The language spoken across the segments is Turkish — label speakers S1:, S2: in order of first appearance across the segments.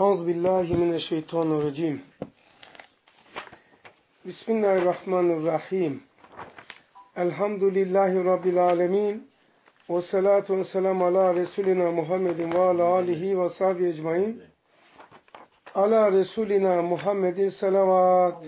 S1: Euzubillahimineşşeytanirracim. Bismillahirrahmanirrahim. Elhamdülillahi Rabbil alemin. Ve salatu ve selamu ala Resulina Muhammedin ve ala alihi ve sahbihi ecmain. Ala Resulina Muhammedin salavat.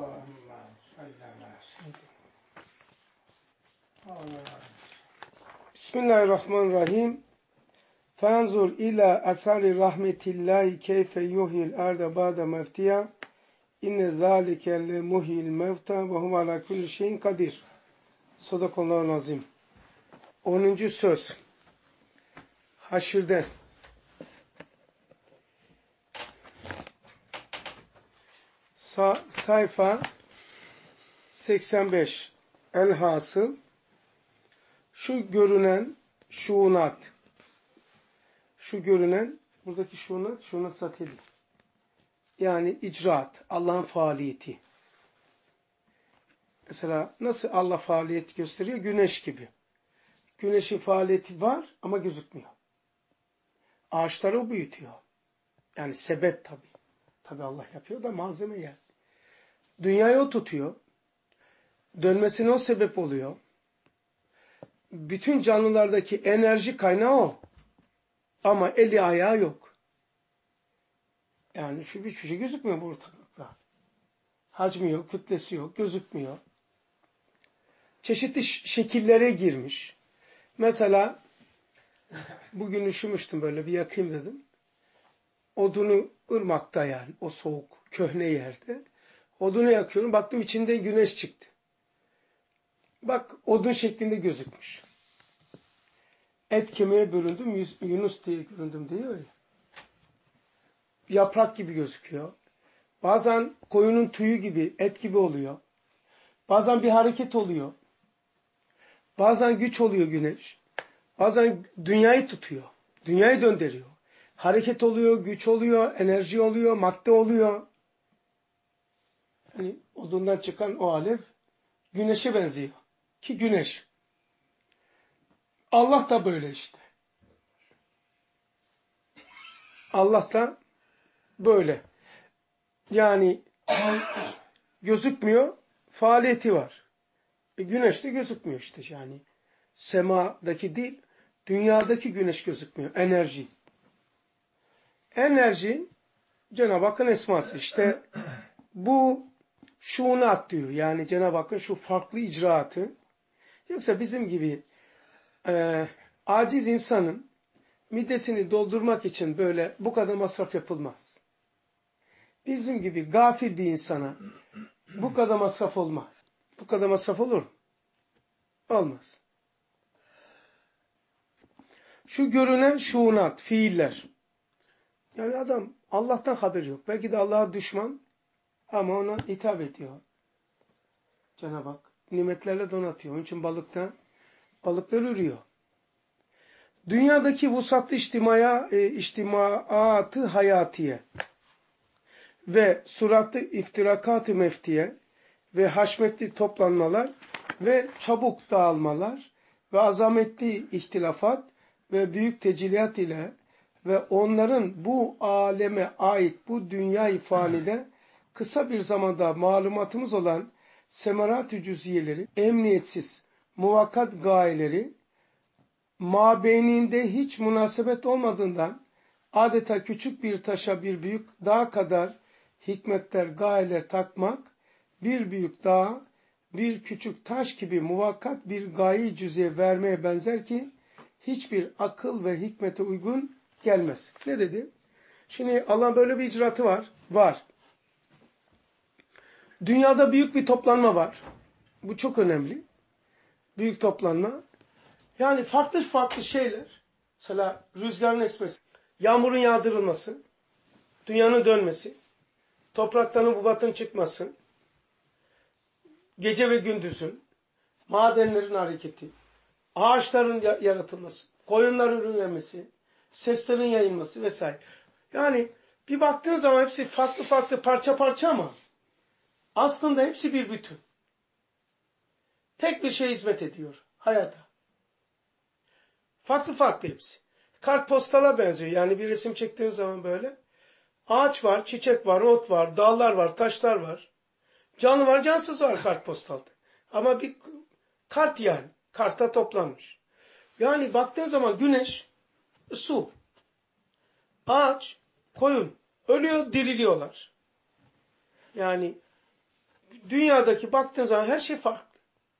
S1: Bismillahirrahmanirrahim. Fenzur ila asari rahmetillahi keyfe yuhyil arda ba'de mevtiya inne zâlike le muhyil mevta ve huve ala kulli şeyin kadir. Sadakallahu azim. 10. söz. Haşir'den. Sayfa 85. Elhasıl şu görünen şuunat. Şu görünen, buradaki şuunat satili. Yani icraat, Allah'ın faaliyeti. Mesela nasıl Allah faaliyet gösteriyor? Güneş gibi. Güneşin faaliyeti var ama gözükmüyor. Ağaçları o büyütüyor. Yani sebep tabii. Tabii Allah yapıyor da malzeme yani. Dünyayı o tutuyor. Dönmesine o sebep oluyor. Bütün canlılardaki enerji kaynağı o. Ama eli ayağı yok. Yani hiçbir şey gözükmüyor bu ortalıkta. Hacmi yok, kütlesi yok, gözükmüyor. Çeşitli şekillere girmiş. Mesela bugün üşümüştüm, böyle bir yakayım dedim. Odunu ırmakta, yani o soğuk köhne yerde. Odunu yakıyorum, baktım içinde güneş çıktı. Bak, odun şeklinde gözükmüş. Et kemiğe büründüm, Yunus diye göründüm diyor ya. Yaprak gibi gözüküyor. Bazen koyunun tüyü gibi, et gibi oluyor. Bazen bir hareket oluyor. Bazen güç oluyor güneş. Bazen dünyayı tutuyor. Dünyayı döndürüyor. Hareket oluyor, güç oluyor, enerji oluyor, madde oluyor. Hani odundan çıkan o alev güneşe benziyor. Ki güneş. Allah da böyle işte. Allah da böyle. Yani gözükmüyor, faaliyeti var. Güneş de gözükmüyor işte yani. Semadaki değil, dünyadaki güneş gözükmüyor. Enerji. Enerji, Cenab-ı Hakk'ın esması. İşte bu şuunat diyor. Yani Cenab-ı Hakk'ın şu farklı icraatı. Yoksa bizim gibi aciz insanın midesini doldurmak için böyle bu kadar masraf yapılmaz. Bizim gibi gafil bir insana bu kadar masraf olmaz. Bu kadar masraf olur mu? Olmaz. Şu görünen şuunat, fiiller. Yani adam Allah'tan haberi yok. Belki de Allah'a düşman ama ona hitap ediyor. Cenab-ı Hak nimetlerle donatıyor. Onun için balıklar ürüyor. Dünyadaki vusatlı içtimaatı hayatiye ve suratlı iftirakat-ı meftiye ve haşmetli toplanmalar ve çabuk dağılmalar ve azametli ihtilafat ve büyük tecilliyat ile ve onların bu aleme ait bu dünya-i fanide kısa bir zamanda malumatımız olan semerat-ı cüziyeleri, emniyetsiz, muvakkat gayeleri, mabeyninde hiç münasebet olmadığından adeta küçük bir taşa bir büyük dağ kadar hikmetler, gayeler takmak, bir büyük dağ, bir küçük taş gibi muvakkat bir gaye cüziye vermeye benzer ki hiçbir akıl ve hikmete uygun gelmez. Ne dedi? Şimdi Allah'ın böyle bir icraatı var. Var. Dünyada büyük bir toplanma var. Bu çok önemli. Büyük toplanma. Yani farklı farklı şeyler. Mesela rüzgarın esmesi, yağmurun yağdırılması, dünyanın dönmesi, topraktan hububatın çıkması, gece ve gündüzün, madenlerin hareketi, ağaçların yaratılması, koyunların ürünlenmesi, seslerin yayılması vesaire. Yani bir baktığın zaman hepsi farklı farklı parça parça ama aslında hepsi bir bütün. Tek bir şeye hizmet ediyor hayata. Farklı farklı hepsi. Kartpostala benziyor. Yani bir resim çektiğin zaman böyle Ağaç var, çiçek var, ot var, dağlar var, taşlar var. Canlı var, cansız var kartpostalda. Ama bir kart yani. Karta toplanmış. Yani baktığın zaman güneş, su, ağaç, koyun. Ölüyor, diriliyorlar. Yani dünyadaki baktığın zaman her şey farklı.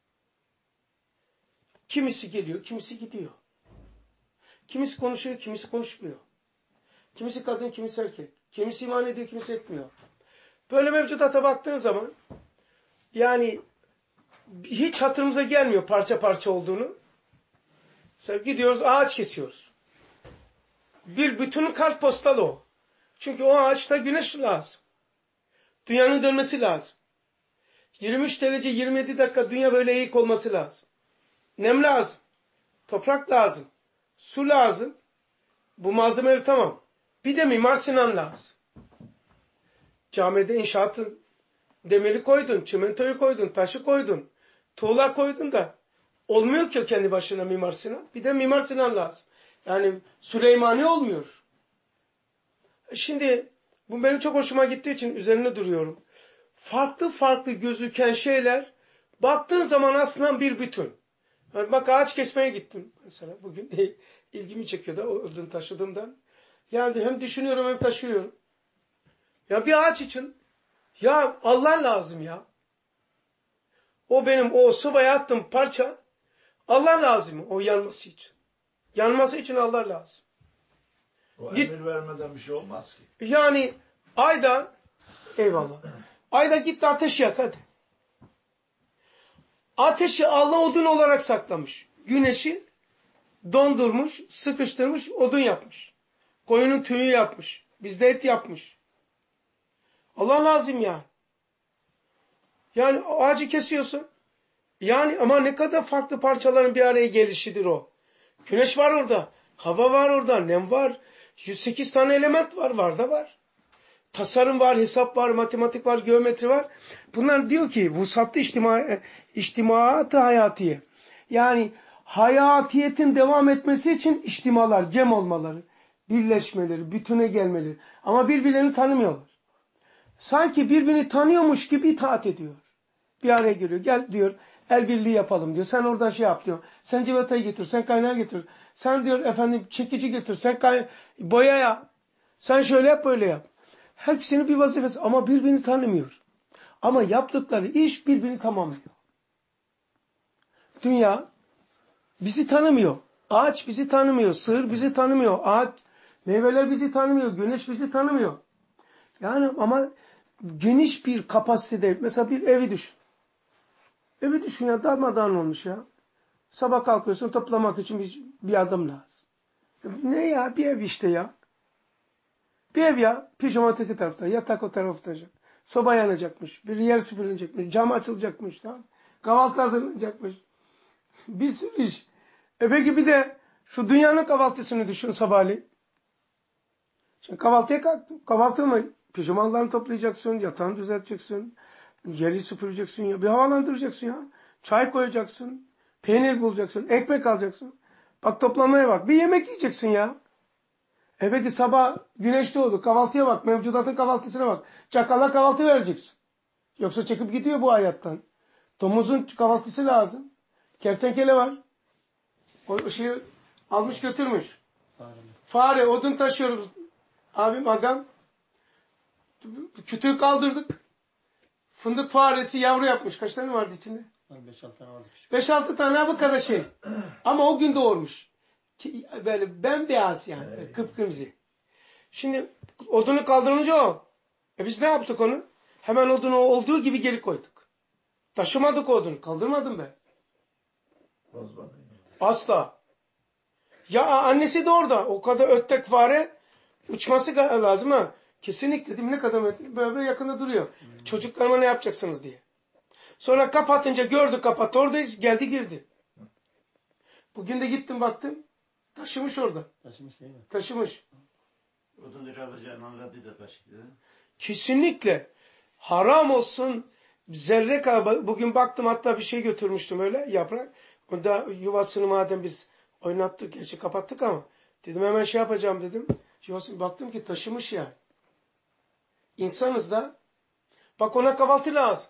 S1: Kimisi geliyor, kimisi gidiyor. Kimisi konuşuyor, kimisi konuşmuyor. Kimisi kadın, kimisi erkek. Kimisi iman ediyor, kimisi etmiyor. Böyle mevcudata baktığın zaman yani hiç hatırımıza gelmiyor parça parça olduğunu. Mesela gidiyoruz ağaç kesiyoruz. Bir bütünün kartpostalı o. Çünkü o ağaçta güneş lazım. Dünyanın dönmesi lazım. 23 derece 27 dakika dünya böyle eğik olması lazım. Nem lazım. Toprak lazım. Su lazım. Bu malzemeler tamam. Bir de Mimar Sinan lazım. Camide inşaatın demiri koydun, çimentoyu koydun, taşı koydun, tuğla koydun da olmuyor ki kendi başına Mimar Sinan. Bir de Mimar Sinan lazım. Yani Süleymani olmuyor. Şimdi bu benim çok hoşuma gittiği için üzerine duruyorum. Farklı farklı gözüken şeyler baktığın zaman aslında bir bütün. Yani bak ağaç kesmeye gittim mesela bugün ilgimi çekiyor da odun taşıdığımdan. Yani hem düşünüyorum hem taşıyorum. Ya bir ağaç için ya Allah lazım ya. O benim o sıvaya attığım parça Allah lazım o yanması için. Yanması için Allah lazım.
S2: O emir vermeden bir şey olmaz ki.
S1: Yani ayda eyvallah. Ayda git ateş yak hadi. Ateşi Allah odun olarak saklamış. Güneşi dondurmuş, sıkıştırmış, odun yapmış. Koyunun tüyü yapmış. Bizde et yapmış. Allah lazım yani. Yani ağacı kesiyorsun. Yani ama ne kadar farklı parçaların bir araya gelişidir o. Güneş var orada. Hava var orada. Nem var. 108 tane element var. Var da var. Tasarım var, hesap var, matematik var, geometri var. Bunlar diyor ki vusatlı içtimaat-ı hayatiye. Yani hayatiyetin devam etmesi için içtimalar, cem olmaları, birleşmeleri, bütüne gelmeleri. Ama birbirlerini tanımıyorlar. Sanki birbirini tanıyormuş gibi itaat ediyor. Bir araya geliyor. Gel diyor el birliği yapalım diyor. Sen oradan şey yap diyor. Sen civatayı getir, sen kaynağı getir. Sen diyor efendim çekici getir, sen boya yap. Sen şöyle yap böyle yap. Hepsinin bir vazifesi ama birbirini tanımıyor. Ama yaptıkları iş birbirini tamamlıyor. Dünya bizi tanımıyor. Ağaç bizi tanımıyor. Sığır bizi tanımıyor. Ağaç, meyveler bizi tanımıyor. Güneş bizi tanımıyor. Yani ama geniş bir kapasitede mesela bir evi düşün. Evi düşün ya darmadağın olmuş ya. Sabah kalkıyorsun toplamak için bir adım lazım. Ne ya bir ev işte ya. Bir ev ya. Pijama öteki tarafta. Yatak o tarafta. Soba yanacakmış. Bir yer süpürülecekmiş. Cam açılacakmış. Tamam. Kahvaltı hazırlanacakmış. Bir sürü iş. Peki bir de şu dünyanın kahvaltısını düşün sabahleyin. Şimdi kahvaltıya kalktın. Kahvaltı mı? Pijamalarını toplayacaksın. Yatağını düzelteceksin. Yeri süpüreceksin. Ya. Bir havalandıracaksın ya. Çay koyacaksın. Peynir bulacaksın. Ekmek alacaksın. Bak toplamaya bak. Bir yemek yiyeceksin ya. Peki sabah güneş doğdu. Kahvaltıya bak. Mevcudatın kahvaltısına bak. Çakala kahvaltı vereceksin. Yoksa çekip gidiyor bu hayattan. Domuzun kahvaltısı lazım. Kertenkele var. O ışığı almış götürmüş. Fare odun taşıyoruz. Abim agam. Kütüğü kaldırdık. Fındık faresi yavru yapmış. Kaç tane vardı içinde?
S3: 5-6 tane vardı.
S1: 5-6 tane bu kadar şey. Ama o gün doğurmuş. Böyle bembeyaz yani.
S2: Evet.
S1: Kıpkırmızı. Şimdi odunu kaldırınca o. Biz ne yaptık onu? Hemen odunu olduğu gibi geri koyduk. Taşımadık odunu. Kaldırmadım ben.
S2: Bozmadın.
S1: Asla. Ya annesi de orada. O kadar öttek fare uçması lazım ha. Kesinlikle değil mi? Ne kadar böyle yakında duruyor. Çocuklarıma ne yapacaksınız diye. Sonra kapatınca gördü kapattı. Oradayız. Geldi girdi. Bugün de gittim baktım. Taşımış orada.
S3: Taşımış değil mi?
S1: Taşımış.
S4: Odun lira alacağını anladı da taşıdı.
S1: Kesinlikle. Haram olsun. Zerre kadar. Bugün baktım hatta bir şey götürmüştüm öyle yaprak. Onda yuvasını madem biz oynattık. Gerçi kapattık ama. Dedim hemen şey yapacağım dedim. Yuvasını baktım ki taşımış yani. İnsanız da. Bak ona kahvaltı lazım.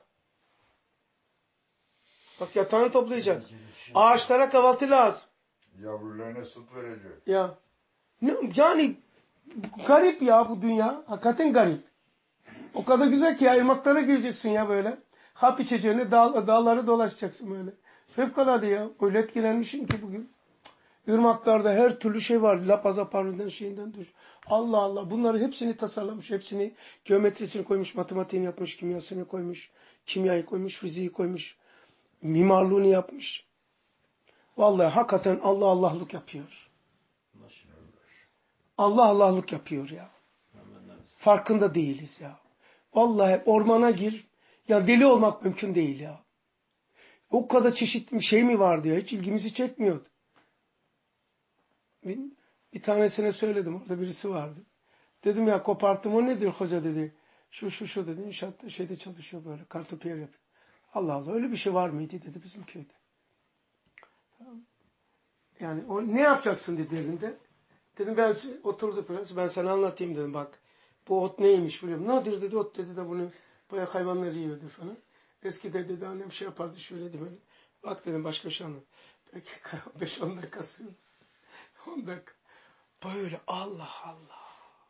S1: Bak yatağını toplayacak. Ağaçlara kahvaltı lazım.
S2: Yavrularına süt verecek.
S1: Ya. Yani garip ya bu dünya. Hakikaten garip. O kadar güzel ki ya ırmaklara gireceksin ya böyle. Hap içeceğine dağları dolaşacaksın böyle. Fevkalade ya. Öyle etkilenmişim ki bugün. Irmaklarda her türlü şey var. Lapazaparından şeyinden düş. Allah Allah. Bunları hepsini tasarlamış. Hepsini geometrisini koymuş. Matematiğini yapmış. Kimyasını koymuş. Kimyayı koymuş. Fiziği koymuş. Mimarlığını yapmış. Vallahi hakikaten Allah Allah'lık yapıyor. Allah Allah'lık yapıyor ya. Farkında değiliz ya. Vallahi ormana gir. Ya deli olmak mümkün değil ya. O kadar çeşitli bir şey mi vardı ya? Hiç ilgimizi çekmiyordu. Bir tanesine söyledim. Orada birisi vardı. Dedim ya koparttım o nedir hoca dedi. Şu dedi. İnşaat şeyde çalışıyor böyle. Kartopiyer yapıyor. Allah Allah öyle bir şey var mıydı dedi bizim köyde. Yani o ne yapacaksın dedi elinde. Dedim ben oturduk biraz. Ben sana anlatayım dedim bak. Bu ot neymiş biliyorum. Nedir dedi ot dedi de bunu bayağı hayvanlar yiyordu falan. Eskide dedi annem şey yapardı şöyle böyle. Bak dedim başka bir şey anlat. Belki 5-10 dakikası. 10 dakika. Böyle Allah Allah.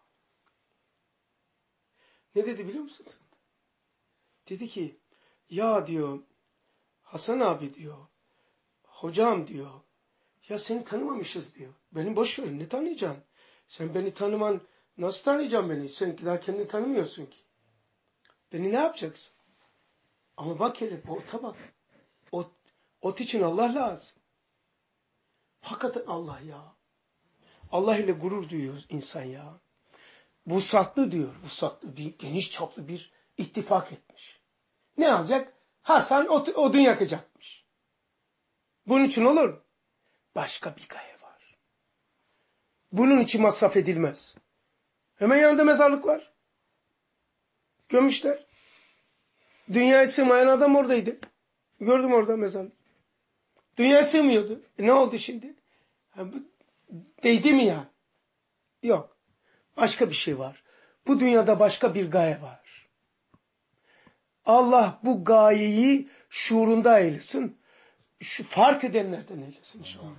S1: Ne dedi biliyor musun sen? Dedi ki ya diyor Hasan abi diyor. Hocam diyor. Ya seni tanımamışız diyor. Beni boş ver ne tanıyacaksın? Sen beni tanıman nasıl tanıyacaksın beni? Sen daha kendini tanımıyorsun ki. Beni ne yapacaksın? Ama bak hele ota bak. Ot için Allah lazım. Hakikaten Allah ya. Allah ile gurur duyuyor insan ya. Vusatlı diyor. Vusatlı bir geniş çaplı bir ittifak etmiş. Ne alacak? Hasan odun yakacakmış. Bunun için olur. Başka bir gaye var. Bunun için masraf edilmez. Hemen yanında mezarlık var. Gömmüşler. Dünyaya sığmayan adam oradaydı. Gördüm orada mezarlık. Dünyaya sığmıyordu. Ne oldu şimdi? Değdi mi ya? Yok. Başka bir şey var. Bu dünyada başka bir gaye var. Allah bu gayeyi şuurunda eylesin. Şu fark edenlerden eylesin inşallah.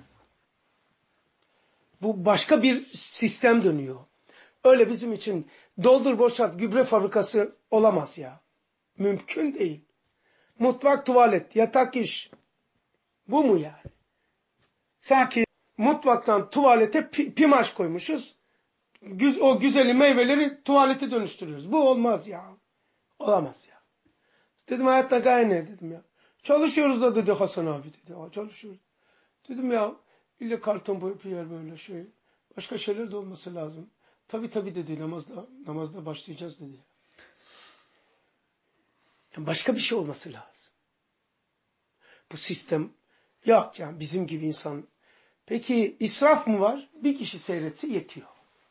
S1: Bu başka bir sistem dönüyor. Öyle bizim için doldur boşalt gübre fabrikası olamaz ya. Mümkün değil. Mutfak, tuvalet, yatak iş. Bu mu yani? Sanki mutfaktan tuvalete pimaş koymuşuz. O güzeli meyveleri tuvalete dönüştürüyoruz. Bu olmaz ya. Olamaz ya. Dedim hayatta gaye ne dedim ya. Çalışıyoruz da dedi Hasan abi dedi. Çalışıyoruz. Dedim ya illa karton boyup yer böyle şey. Başka şeyler de olması lazım. Tabii dedi namazda başlayacağız dedi. Yani başka bir şey olması lazım. Bu sistem yok yani bizim gibi insan. Peki israf mı var? Bir kişi seyretse yetiyor.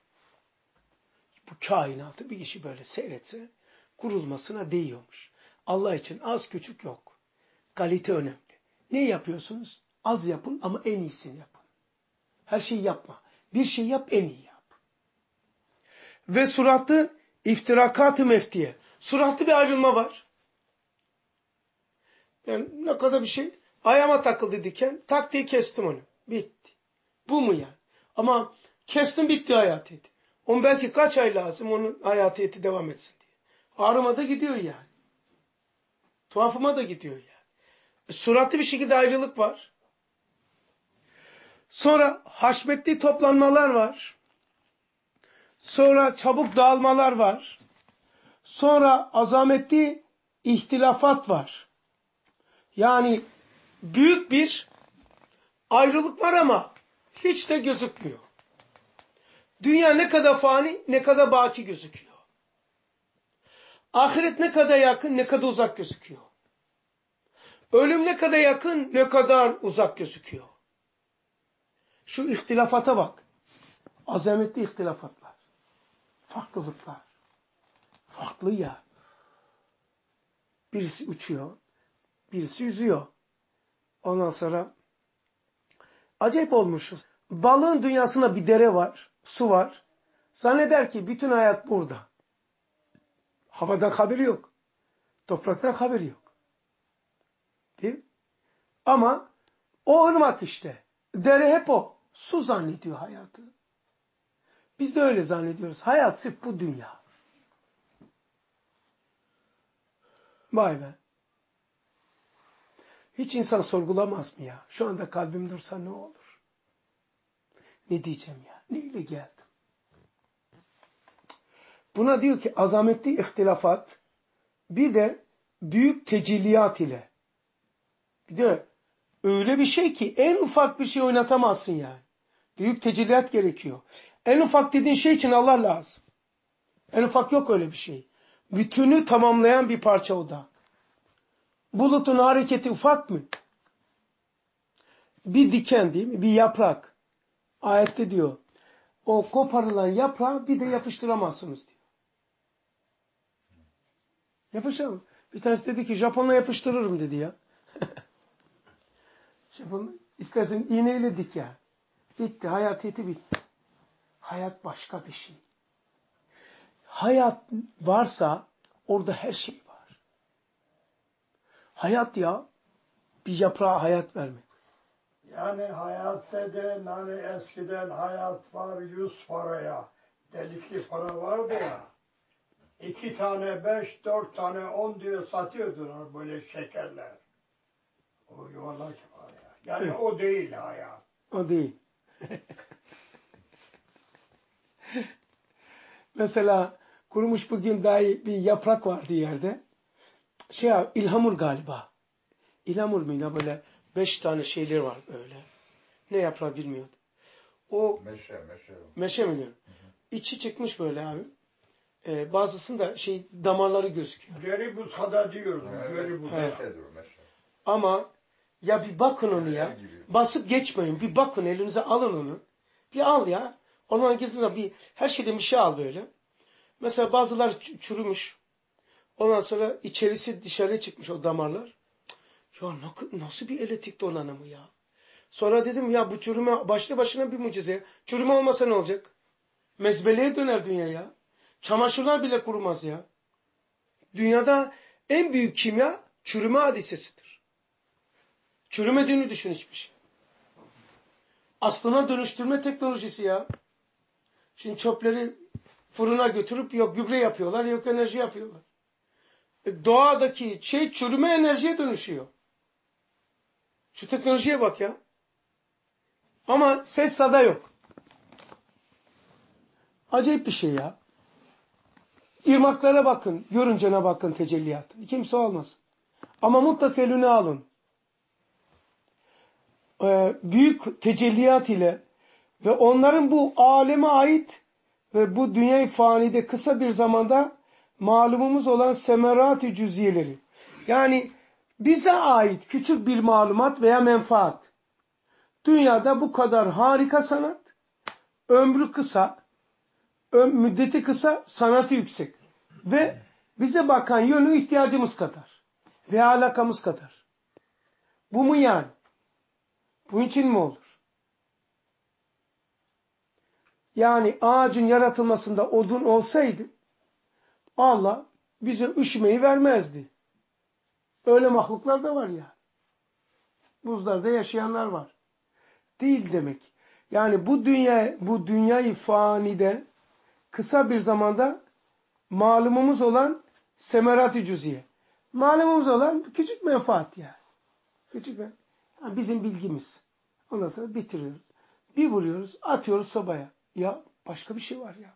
S1: Bu kainatı bir kişi böyle seyretse kurulmasına değiyormuş. Allah için az küçük yok. Kalite önemli. Ne yapıyorsunuz? Az yapın ama en iyisini yapın. Her şeyi yapma. Bir şey yap en iyi yap. Ve suratı iftirakat-ı meftiye. Suratlı bir ayrılma var. Yani ne kadar bir şey. Ayağıma takıldı diken. Tak diye kestim onu. Bitti. Bu mu yani? Ama kestim bitti hayatiyeti. Onun belki kaç ay lazım onun hayatiyeti devam etsin diye. Ağrıma da gidiyor yani. Tuhafıma da gidiyor yani. Suratlı bir şekilde ayrılık var. Sonra haşmetli toplanmalar var. Sonra çabuk dağılmalar var. Sonra azametli ihtilafat var. Yani büyük bir ayrılık var ama hiç de gözükmüyor. Dünya ne kadar fani, ne kadar baki gözüküyor. Ahiret ne kadar yakın, ne kadar uzak gözüküyor. Ölüm ne kadar yakın, ne kadar uzak gözüküyor. Şu ihtilafata bak. Azametli ihtilafatlar. Farklılıklar. Farklı ya. Birisi uçuyor, birisi yüzüyor. Ondan sonra acayip olmuşuz. Balığın dünyasında bir dere var, su var. Zanneder ki bütün hayat burada. Havadan haberi yok. Topraktan haberi yok. Değil mi? Ama o ırmak işte. Dere hep o. Su zannediyor hayatı. Biz de öyle zannediyoruz. Hayat sırf bu dünya. Vay be. Hiç insan sorgulamaz mı ya? Şu anda kalbim dursa ne olur? Ne diyeceğim ya? Neyle geldim? Buna diyor ki azametli ihtilafat, bir de büyük tecelliyat ile. Bir de öyle bir şey ki en ufak bir şey oynatamazsın yani. Büyük tecelliyat gerekiyor. En ufak dediğin şey için Allah lazım. En ufak yok öyle bir şey. Bütünü tamamlayan bir parça o da. Bulutun hareketi ufak mı? Bir diken değil mi? Bir yaprak. Ayette diyor. O koparılan yaprağı bir de yapıştıramazsınız diyor. Yapışalım. Bir tanesi dedi ki Japonla yapıştırırım dedi ya. Japon istersen iğneyle dik ya. Bitti. Hayatiyeti bitti. Hayat başka bir şey. Hayat varsa orada her şey var. Hayat ya. Bir yaprağa hayat vermek.
S3: Yani hayat dedin hani eskiden hayat var 100 paraya. Delikli para vardı ya. 2 tane 5, 4 tane 10 diyor satıyordular böyle şekerler. O yuvarlak var ya. Yani
S1: Evet.
S3: o değil hayat.
S1: O değil. Mesela kurumuş bugün dahi bir yaprak vardı yerde. İlhamur galiba. İlhamur muydu böyle 5 tane şeyler var böyle. Ne yaprağı bilmiyordum. O meşe mi diyorum? İçi çıkmış böyle abi. Bazısında damarları gözüküyor.
S3: Geri buzkada diyoruz. Geri buzkada.
S1: Ama ya bir bakın onu ya. Basıp geçmeyin. Bir bakın elinize alın onu. Bir al ya. Ondan girdiğinizde her şeyden bir şey al böyle. Mesela bazılar çürümüş. Ondan sonra içerisi dışarıya çıkmış o damarlar. Ya nasıl bir elektrik donanımı ya. Sonra dedim ya bu çürüme başlı başına bir mucize. Çürüme olmasa ne olacak? Mezbeleye döner dünya ya. Çamaşırlar bile kurumaz ya. Dünyada en büyük kimya çürüme hadisesidir. Çürümediğini düşün hiçbir şey. Aslına dönüştürme teknolojisi ya. Şimdi çöpleri fırına götürüp yok gübre yapıyorlar, yok enerji yapıyorlar. Doğadaki çürüme enerjiye dönüşüyor. Şu teknolojiye bak ya. Ama ses sada yok. Acayip bir şey ya. İrmaklara bakın. Görün Cenab-ı Hakk'ın tecelliyatını. Kimse olmasın. Ama mutlaka eline alın. Büyük tecelliyat ile ve onların bu aleme ait ve bu dünya-i fanide kısa bir zamanda malumumuz olan semerat-ı cüziyeleri. Yani bize ait küçük bir malumat veya menfaat. Dünyada bu kadar harika sanat, ömrü kısa, müddeti kısa, sanatı yüksek. Ve bize bakan yönü ihtiyacımız kadar. Ve alakamız kadar. Bu mu yani? Bunun için mi olur? Yani ağacın yaratılmasında odun olsaydı Allah bize üşümeyi vermezdi. Öyle mahluklar da var ya. Buzlarda yaşayanlar var. Değil demek. Yani bu dünyayı fanide kısa bir zamanda malumumuz olan semerat-ı cüziye. Malumumuz olan küçük menfaat yani. Küçük menfaat. Yani bizim bilgimiz. Ondan sonra bitiriyoruz. Bir vuruyoruz, atıyoruz sobaya. Ya başka bir şey var ya.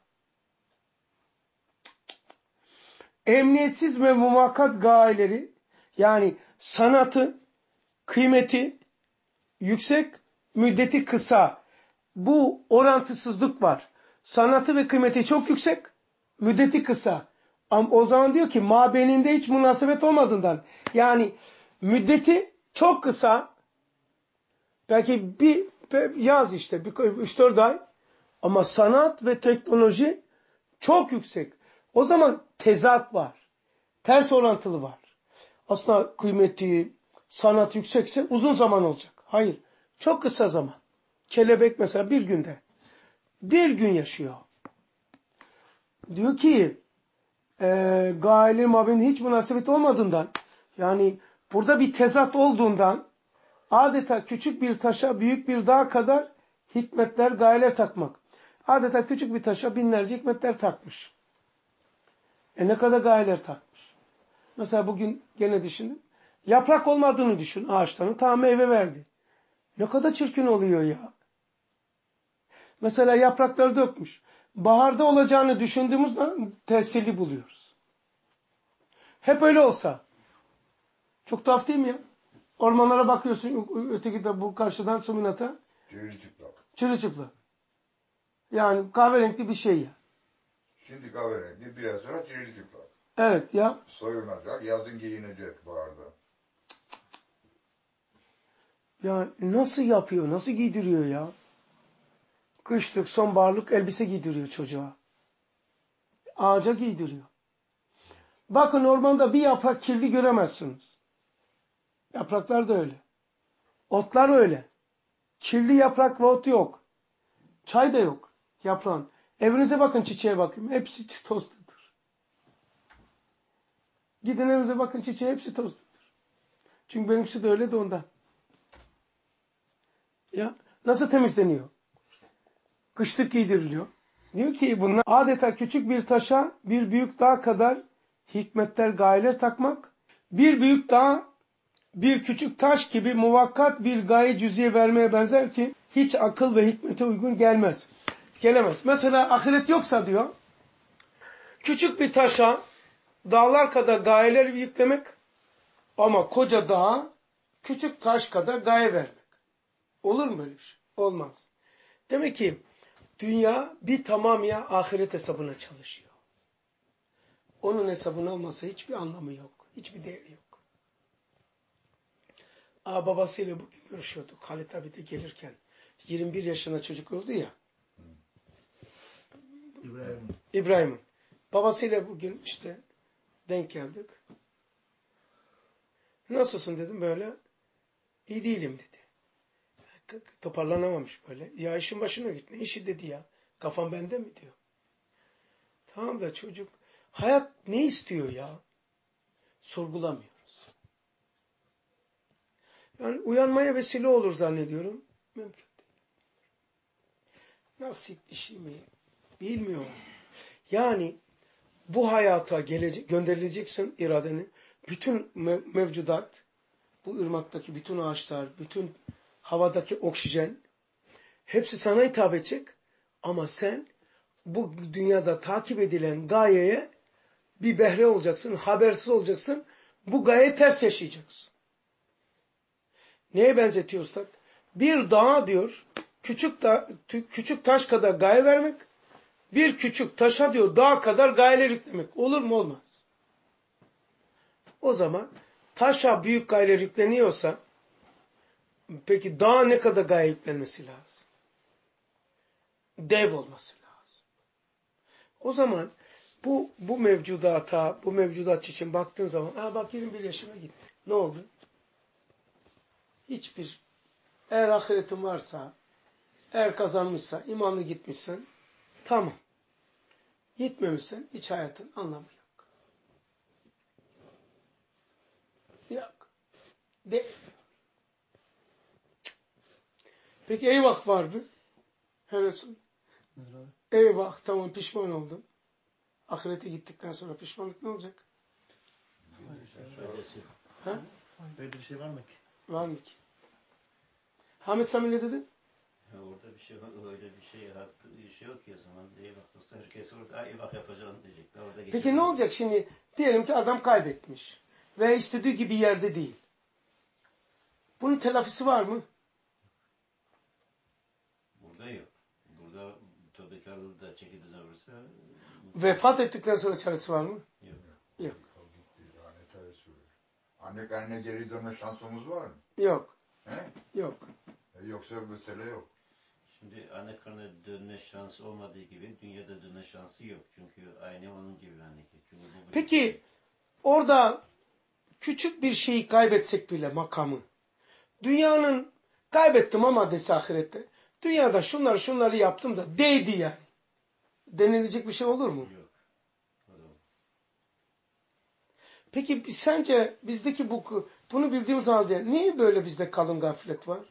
S1: Emniyetsiz ve muvakat gayeleri yani sanatı, kıymeti yüksek, müddeti kısa. Bu orantısızlık var. Sanatı ve kıymeti çok yüksek, müddeti kısa. Ama o zaman diyor ki mabeyninde hiç münasebet olmadığından. Yani müddeti çok kısa. Belki bir yaz işte 3-4 ay. Ama sanat ve teknoloji çok yüksek. O zaman tezat var. Ters orantılı var. Aslında kıymeti, sanat yüksekse uzun zaman olacak. Hayır. Çok kısa zaman. Kelebek mesela bir günde. Bir gün yaşıyor. Diyor ki gaili mabin hiç münasebet olmadığından, yani burada bir tezat olduğundan, adeta küçük bir taşa büyük bir dağ kadar hikmetler, gayeler takmak. Adeta küçük bir taşa binlerce hikmetler takmış. Ne kadar gayeler takmış. Mesela bugün gene düşünün. Yaprak olmadığını düşün ağaçların. Tamam, meyve verdi. Ne kadar çirkin oluyor ya. Mesela yaprakları dökmüş. Baharda olacağını düşündüğümüzde teselli buluyoruz. Hep öyle olsa. Çok tuhaf değil mi ya? Ormanlara bakıyorsun, öteki de bu karşıdan Suminat'a.
S5: Çırılçıplak.
S1: Çırılçıplak. Yani kahverengi bir şey ya.
S5: Şimdi kahverengi, biraz sonra çırılçıplak.
S1: Evet ya.
S5: Soyunacak, yazın giyinecek baharda.
S1: Ya nasıl yapıyor, nasıl giydiriyor ya? Kışlık, sonbaharlık elbise giydiriyor çocuğa. Ağaca giydiriyor. Bakın ormanda bir yaprak kirli göremezsiniz. Yapraklar da öyle. Otlar öyle. Kirli yaprak ve ot yok. Çay da yok. Yaprağın. Evinize bakın, çiçeğe bakın. Hepsi tozludur. Gidin evinize bakın, çiçeğe hepsi tozludur. Çünkü benimkisi de öyle de ondan. Ya nasıl temizleniyor? Kışlık giydiriliyor. Diyor ki bunlar adeta küçük bir taşa bir büyük dağ kadar hikmetler, gayeler takmak. Bir büyük dağ bir küçük taş gibi muvakkat bir gaye cüziye vermeye benzer ki hiç akıl ve hikmete uygun gelmez. Gelemez. Mesela ahiret yoksa diyor, küçük bir taşa dağlar kadar gayeler yüklemek ama koca dağa küçük taş kadar gaye vermek. Olur mu böyle bir şey? Olmaz. Demek ki dünya bir tamamıyla ahiret hesabına çalışıyor. Onun hesabına olmasa hiçbir anlamı yok. Hiçbir değeri yok. Babasıyla bugün görüşüyorduk. Halit abi de gelirken. 21 yaşında çocuk oldu ya. İbrahim'in. Babasıyla bugün işte denk geldik. Nasılsın dedim böyle. İyi değilim dedi. Toparlanamamış böyle. Ya işin başına git. Ne işi dedi ya. Kafam bende mi diyor. Tamam da çocuk hayat ne istiyor ya? Sorgulamıyoruz. Yani uyanmaya vesile olur zannediyorum. Mümkün değil. Nasip işi mi? Bilmiyorum. Yani bu hayata gönderileceksin iradeni. Bütün mevcudat, bu ırmaktaki bütün ağaçlar, bütün havadaki oksijen hepsi sana hitap edecek. Ama sen bu dünyada takip edilen gayeye bir behre olacaksın, habersiz olacaksın. Bu gaye ters yaşayacaksın. Neye benzetiyorsak? Bir dağa diyor, küçük taş kadar gaye vermek, bir küçük taşa diyor dağ kadar gayeler yüklemek. Olur mu? Olmaz. O zaman taşa büyük gayeler yükleniyorsa peki dağa ne kadar gaye yüklenmesi lazım? Dev olması lazım. O zaman bu mevcudata, bu mevcudat için baktığın zaman bak 21 yaşına gitti. Ne oldu? Hiçbir, eğer ahiretin varsa, eğer kazanmışsa, imanlı gitmişsen tamam. Gitmemişsen hiç hayatın anlamı yok. Yok. Değil. Peki eyvah var mı? Heresin. Eyvah, tamam, pişman oldum. Ahirete gittikten sonra pişmanlık ne olacak? Ha?
S4: Böyle bir şey var mı ki?
S1: Var mı ki? Hamit Sami ne dedin?
S4: Orada bir şey var, öyle bir şey yok ki o zaman. Eyvah olsa herkes orada eyvah yapacağını diyecek.
S1: Peki ne olacak şimdi? Diyelim ki adam kaybetmiş. Ve istediği gibi yerde değil. Bunun telafisi var mı?
S4: Burada yok. Burada tövbekarlığı da çekildiğinde olursa...
S1: Vefat ettikten sonra çaresi var mı?
S4: Yok.
S1: Yok.
S5: Anne karnına geri dönme şansımız var mı?
S1: Yok.
S5: He?
S1: Yok.
S5: Yoksa mesele yok.
S4: Şimdi anne karnına dönme şansı olmadığı gibi dünyada dönme şansı yok. Çünkü aynı onun gibi yani. Çünkü
S1: Peki orada küçük bir şeyi kaybetsek bile makamı. Dünyanın kaybettim ama dese ahirette. Dünyada şunları yaptım da değdi yani. Denilecek bir şey olur mu?
S4: yok.
S1: Peki sence bizdeki bunu bildiğimiz halde niye böyle bizde kalın gaflet var?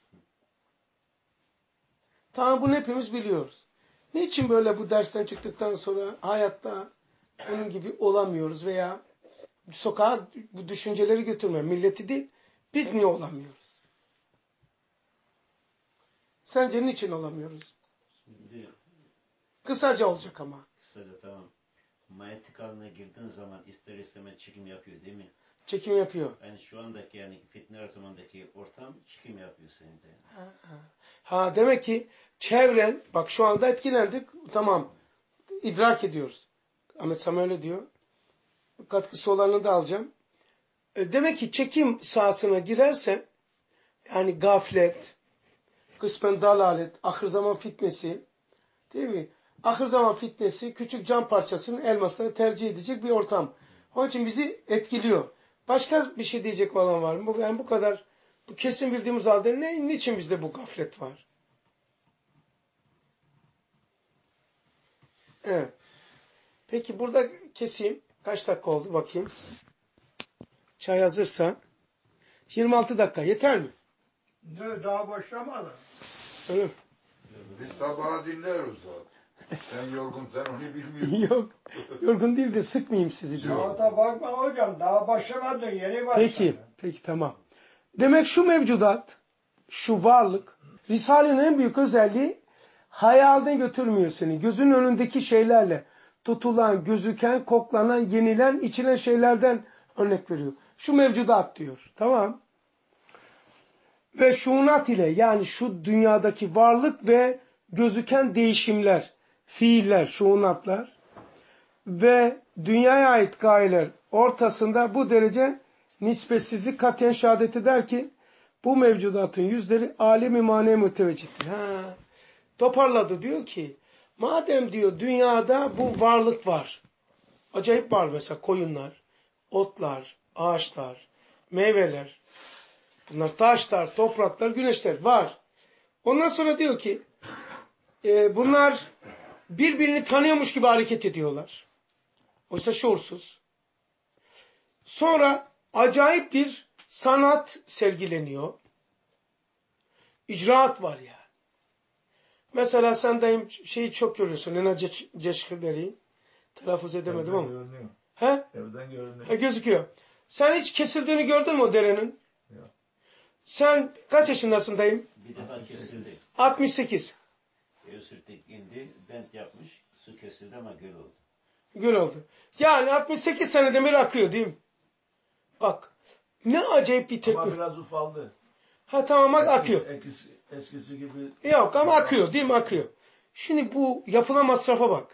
S1: Tamam, bunu hepimiz biliyoruz. Niçin böyle bu dersten çıktıktan sonra hayatta bunun gibi olamıyoruz veya sokağa bu düşünceleri götürme, milleti değil, biz niye olamıyoruz? Sence niçin olamıyoruz?
S4: Şimdi
S1: Kısaca olacak ama.
S4: kısaca tamam. Manyetik alanına girdiğin zaman ister istemez çekim yapıyor değil mi?
S1: Çekim yapıyor.
S4: Yani şu andaki yani fitne her zamandaki ortam çekim yapıyor senin de. Yani.
S1: Ha, demek ki çevren, bak şu anda etkilendik, tamam, idrak ediyoruz. Ahmet Sami öyle diyor. Katkısı olanını da alacağım. Demek ki çekim sahasına girersen, yani gaflet, kısmen dalalet, ahir zaman fitnesi, değil mi? Ahir zaman fitnesi, küçük cam parçasını elmaslara tercih edecek bir ortam. Onun için bizi etkiliyor. Başka bir şey diyecek olan var mı? Yani bu kadar, bu kesin bildiğimiz halde niçin bizde bu gaflet var? Evet. Peki burada keseyim. Kaç dakika oldu bakayım. Çay hazırsa. 26 dakika. Yeter mi?
S3: Ne, daha başlamadı.
S1: Öyle mi?
S5: Biz sabaha dinliyoruz zaten. Sen yorgunsan onu bilmiyorsun.
S1: Yok. Yorgun değil de sıkmayayım sizi diye.
S3: Daha da bakma hocam, daha başlamadın, yeni başladın.
S1: Peki. Peki, tamam. Demek şu mevcudat, şu varlık, Risale'nin en büyük özelliği hayalden götürmüyor seni. Gözünün önündeki şeylerle tutulan, gözüken, koklanan, yenilen, içilen şeylerden örnek veriyor. Şu mevcudat diyor. Tamam. Ve şuunat ile, yani şu dünyadaki varlık ve gözüken değişimler, fiiller, şuunatlar ve dünyaya ait gayeler ortasında bu derece nispetsizlik katiyen şehadet eder ki bu mevcudatın yüzleri alem-i maneye müteveccihtir. Toparladı, diyor ki madem diyor dünyada bu varlık var. Acayip var, mesela koyunlar, otlar, ağaçlar, meyveler, bunlar taşlar, topraklar, güneşler var. Ondan sonra diyor ki bunlar birbirini tanıyormuş gibi hareket ediyorlar. Oysa şuursuz. Sonra acayip bir sanat sergileniyor. İcraat var yani. Mesela sen dayım şeyi çok görüyorsun. Nena Ceşkideri. Telaffuz edemedim ama.
S2: Görünüyor.
S1: He?
S2: Evden görünüyor.
S1: Gözüküyor. Sen hiç kesildiğini gördün mü o derenin?
S2: Yok.
S1: Sen kaç yaşındasın dayım?
S4: Bir defa kesildi.
S1: 68.
S4: Eusürt'teki indi, bent yapmış, su kesildi ama göl oldu.
S1: Göl oldu. Yani 68 seneden beri akıyor değil mi? Bak. Ne acayip bir
S2: Ama
S1: teknik.
S2: biraz ufaldı.
S1: Ha tamam, akıyor.
S2: Eskisi gibi.
S1: Yok ama akıyor değil mi? Akıyor. Şimdi bu yapılan masrafa bak.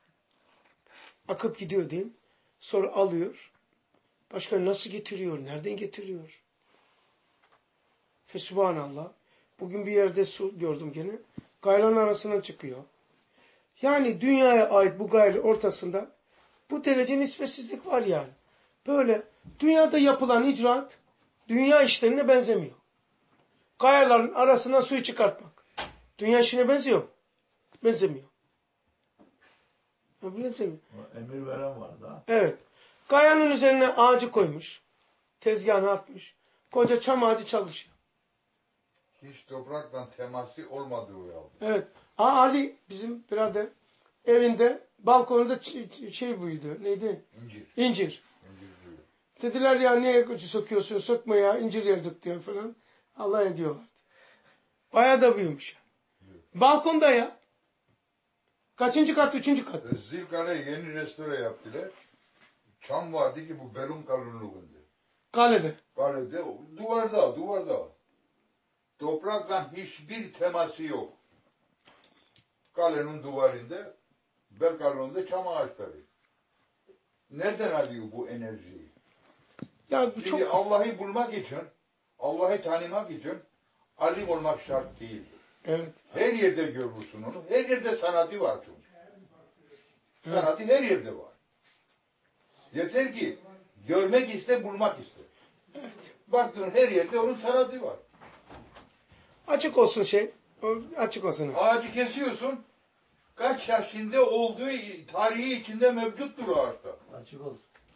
S1: Akıp gidiyor değil mi? Sonra alıyor. Başka nasıl getiriyor? Nereden getiriyor? Fesubhanallah. Bugün bir yerde su gördüm gene. Gayeların arasından çıkıyor. Yani dünyaya ait bu gayeler ortasında bu derece nispetsizlik var yani. Böyle dünyada yapılan icraat dünya işlerine benzemiyor. Kayaların arasından suyu çıkartmak. Dünya işine benziyor mu? Benzemiyor. Benzemiyor.
S2: Emir veren var da.
S1: Evet. Kayanın üzerine ağacı koymuş. Tezgahını atmış. Koca çam ağacı çalışıyor.
S5: Hiç toprakla teması olmadığı yolda.
S1: Evet. Ali bizim birader evinde balkonunda şey buydu. Neydi?
S5: İncir.
S1: İncir.
S5: İncir diyor.
S1: Dediler ya niye söküyorsun? Sökme ya, incir yerdik diyor falan. Allah ediyorlar. Bayağı da büyümüş. Balkonda ya. Kaçıncı kat? 3. kat.
S5: Zilkale'yi yeni restore yaptılar. Çam vardı ki bu belun kalınlığında.
S1: Kalede.
S5: Kalede, duvarda. Toprakla hiçbir teması yok. Kalenin duvarında, bel kalınlığında çam ağaçları. Nereden alıyor bu enerjiyi?
S1: Ya bu
S5: Çünkü
S1: çok...
S5: Allah'ı bulmak için, Allah'ı tanımak için alim olmak şart değil.
S1: Evet.
S5: Her yerde görürsün onu. Her yerde sanatı var çünkü. Sanatı her yerde var. Yeter ki görmek iste, bulmak iste.
S1: Evet.
S5: Baktığın her yerde onun sanatı var.
S1: Açık olsun şey. Açık olsun.
S5: Ağacı kesiyorsun. Kaç yaşında olduğu tarihi içinde mevcuttur o ağaçta.
S2: Açık olsun.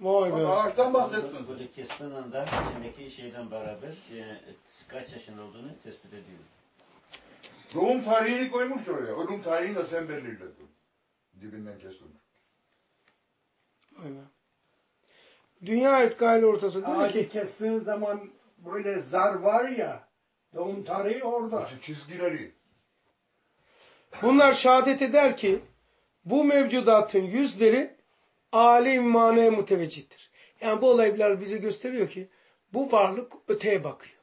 S1: Vay
S5: Bak
S1: be.
S5: ağaçtan bahsettin.
S4: Böyle kestiğin anda içindeki şeyden beraber kaç yaşında olduğunu tespit ediyor.
S5: Doğum tarihini koymuş oraya. Ölüm tarihini de sen belirledin. Dibinden kesilmiş.
S1: Aynen. Dünya etkayla ortası diyor
S3: Ağacı
S1: ki
S3: kestiğin zaman böyle zar var ya, doğum tarihi orada.
S5: Şu çizgileri.
S1: bunlar şehadet eder ki bu mevcudatın yüzleri alem manaya muteveccihtir. Yani bu olaylar bize gösteriyor ki bu varlık öteye bakıyor.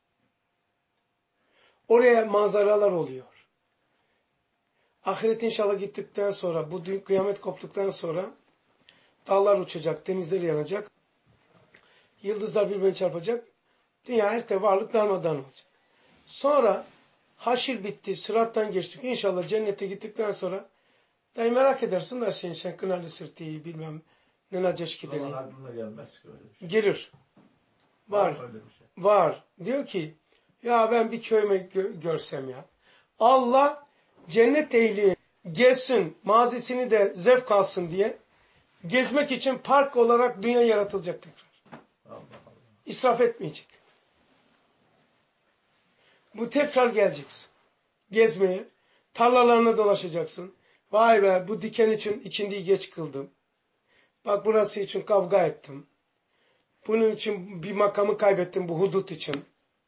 S1: Oraya manzaralar oluyor. Ahiret inşallah gittikten sonra, bu kıyamet koptuktan sonra dağlar uçacak, denizler yanacak, yıldızlar birbirine çarpacak, dünya her varlık darmadağın olacak. Sonra haşir bitti, sırattan geçtik. İnşallah cennete gittikten sonra dayı merak edersin da sen kınalı sırtıyı bilmem ne naceş
S2: Zaman
S1: gideri.
S2: aklına gelmez ki öyle bir şey.
S1: Gelir. Var.
S2: Öyle bir şey.
S1: Var. Diyor ki ya ben bir köyme görsem ya. Allah cennet ehli gezsin, mazisini de zevk alsın diye gezmek için park olarak dünya yaratılacak tekrar.
S2: Allah Allah.
S1: İsraf etmeyecek. Bu tekrar geleceksin. Gezmeye. Tarlalarına dolaşacaksın. Vay be bu diken için ikindiyi geç kıldım. Bak burası için kavga ettim. Bunun için bir makamı kaybettim bu hudut için.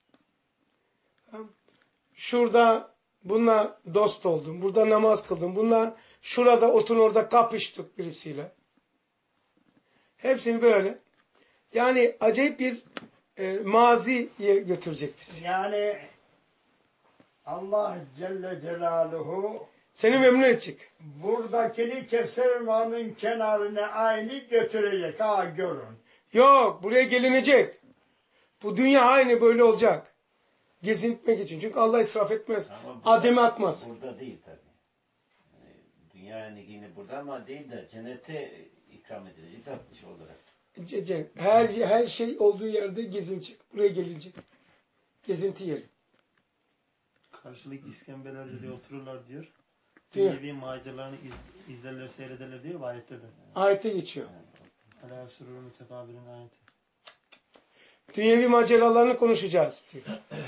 S1: Şurada bununla dost oldum. Burada namaz kıldım. Bununla şurada otun orada kapıştık birisiyle. Hepsini böyle. Yani acayip bir maziye götürecek bizi.
S3: Yani Allah Celle Celaluhu
S1: Seni memnun edecek.
S3: buradakini Kevser Irmağı'nın kenarına aynı götürecek. Ha görün.
S1: Yok buraya gelinecek. Bu dünya aynı böyle olacak. Gezinmek için. Çünkü Allah israf etmez. Adem'e atmaz.
S4: Burada değil tabii. Yani dünya yine burada ama değil de cennete ikram edilecek şey olarak.
S1: Her şey olduğu yerde gezinecek. Buraya gelinecek. Gezinti yeri.
S6: Karşılık iskembelerle diye otururlar diyor.
S1: Diyor.
S6: Dünyevi maceralarını izlerler, seyrederler diyor ayette de.
S1: Ayete geçiyor.
S6: Alâ sürûrü mütekâbirin ayeti.
S1: Dünyevi maceralarını konuşacağız diyor.